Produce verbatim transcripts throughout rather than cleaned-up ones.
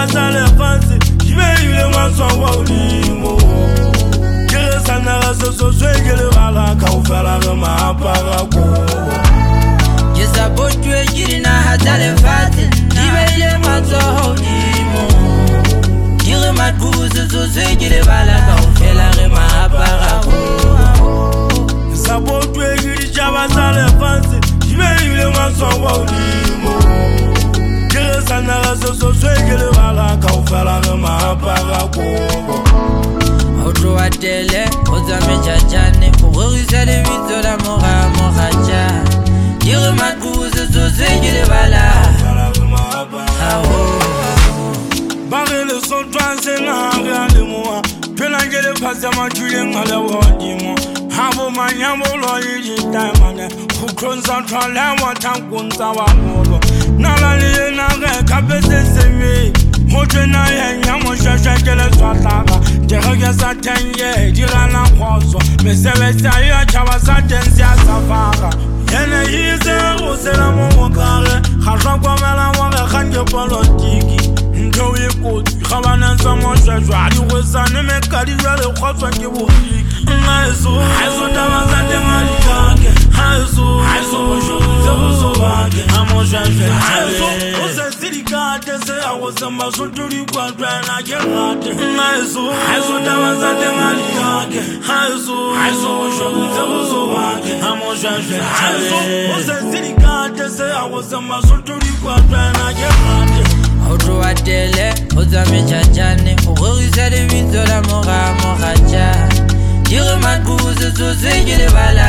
tsa lefatshe di beile matshwao a Modimo ke re sanara sesoswe ke lebala kaofela re maapara kobo ke sa botwe ke dinaga tsa lefatshe di beile matshwao a Modimo ke re matkubu sesoswe ke lebala kaofela re maapara kobo ke sa botwe ke ditjhaba tsa lefatshe di beile matshwao a Modimo ke re sanara sesoswe ke lebala kaofela re maapara kobo o tloa tele o tsamejajane o rorisa lebitso la moga mogatša ke re matkubu sesoswe ke lebala ba re le sontwang senare a le moa phela ke le phasa matuleng a le bodimo ha bo manyamolo le ditaemane go tlhontsha tlhole wa thankong tsa bagolo nala le yena ge kapetse seme go tsena yenya moshasha ke le swatlaga dira ke sa tenye dirana kgotso mesebetsi a ya tšhaba sa tense a safara yene itse go sela mo mokare ga tlhokomela ngwage ga ke polotiki ntho e kotsi ga bana tsa moshashwa di go sane mekadi jale kgotswa ke boriki nna eso eso taba tsa tengadi kake ha eso eso moshotse go sobake ha moshashwa eso o se sidikate se a go samba soturi kwa twana ke rate nna eso eso taba tsa tengadi kake ha eso eso moshotse go sobake ha moshashwa eso o se sidikate se a go samba soturi kwa twana ke rate o tloa tele o tsamejajane o rorisa lebitso la moga mogatša ke re matkubu sesoswe ke lebala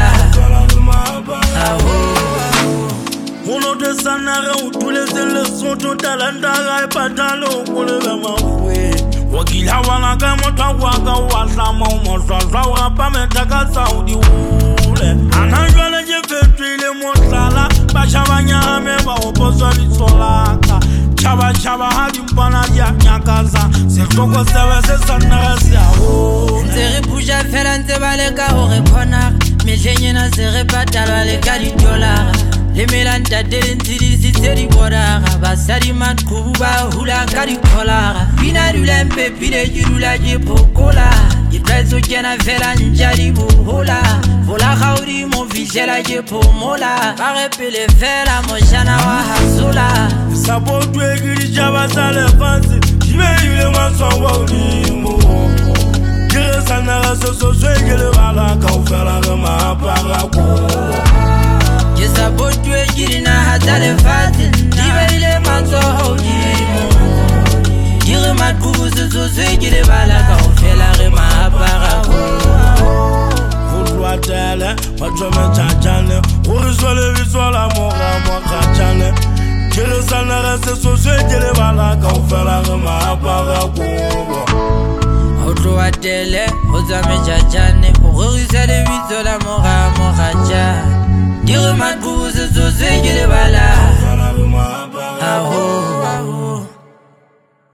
go note sanare o thuletse lesotho talentara e patale o kolebe magwe go kila bana ka mothwako wa ka wa tlama o mohlwahlwa o gapa metha ka tsao di hole ana jwale ke fetile motlala bašhabanyame ba oposwa ditsolaka tšhaba-tšhaba ga dimpana di a nyakaza setloko sebe se sannaga se a gole ntse re puša fela ntse ba leka gore kgonaga metlhenyena se re patalwa le ka ditolara le melantate le ntshidisitse dibodaga basadi matkubu ba hula ka dikgolaga pina dulempepile ke dula ke phokola ke tlaetso kena fela ntša di bohola vola gaodimo fitlhela ke phomola ba ge pele fela mošana wa hasola sa botwe ke ditšhaba tsa lefatshe di beile matshwao a Modimo ke re sanara sesoswe ke lebala kaofela re maapara kobo ke sa botwe ke dinaga tsa lefatshe di beile matshwao a Modimo ke re matkubu sesoswe ke lebala kaofela re maapara kobo go tloa tele ba tšomejajane go re swa lebitso la moga mogatšane ke re sanara sesoswe ke lebala kaofela re maapara kobo o tloa tele o tsamejajane o rorisa lebitso la moga mogatša ke re matkubu sesoswe ke lebala kaofela re maapara kobo